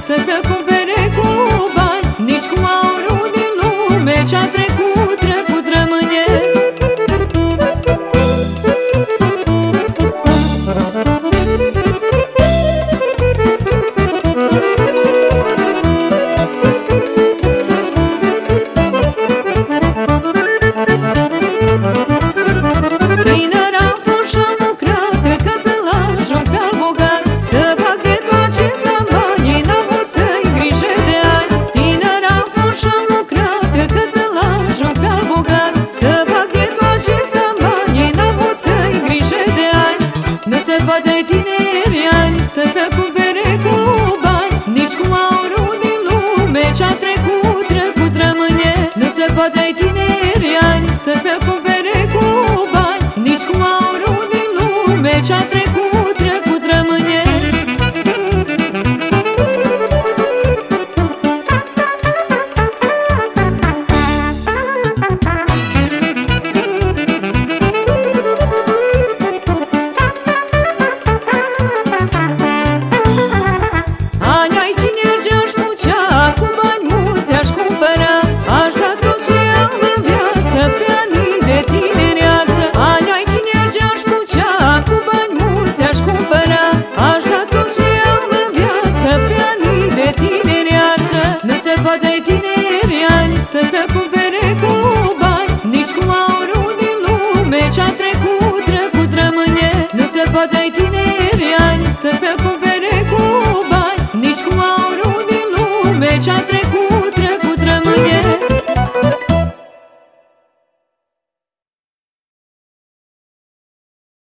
să se cumpere cu bani, nici cu aurul din lume ce-a trecut, trecut rămâne. De tineri ani să se cumpere cu bani, nici cu aurul din lume ce-a trecut, trecut rămâne. Nu se poate tineri ani să se cumpere cu bani, nici cu aurul din lume ce-a trecut, trecut rămâne. De tineri ani să se cumpere cu bani, nici cu aurul din lume ce-a trecut, trecut rămâne. Nu se poate tineri ani să se cumpere